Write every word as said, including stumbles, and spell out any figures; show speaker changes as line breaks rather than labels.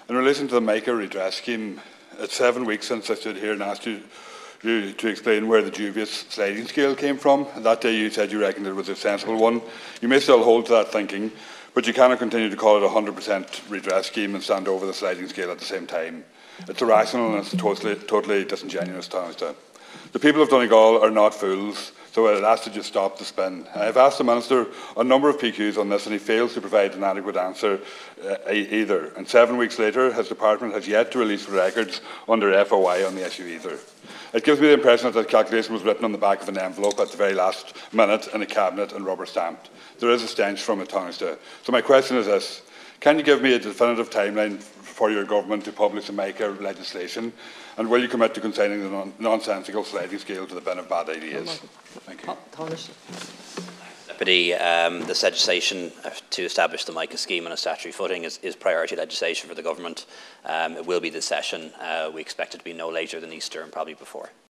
In relation to the MICA redress scheme, it's seven weeks since I stood here and asked you, you to explain where the dubious sliding scale came from. And that day you said you reckoned it was a sensible one. You may still hold to that thinking, but you cannot continue to call it a one hundred percent redress scheme and stand over the sliding scale at the same time. It's irrational and it's totally, totally disingenuous, Tánaiste. The people of Donegal are not fools, so it has to just stop the spin. I have asked the Minister a number of P Qs on this and he fails to provide an adequate answer uh, either. And seven weeks later, his department has yet to release records under F O I on the issue either. It gives me the impression that the calculation was written on the back of an envelope at the very last minute in a cabinet and rubber stamped. There is a stench from it, Tánaiste. So my question is this: can you give me a definitive timeline for your government to publish the MICA legislation, and will you commit to consigning the non nonsensical sliding scale to the bin of bad ideas? Thank you.
Deputy, um, this legislation to establish the MICA scheme on a statutory footing is, is priority legislation for the government. Um, it will be this session. Uh, we expect it to be no later than Easter and probably before.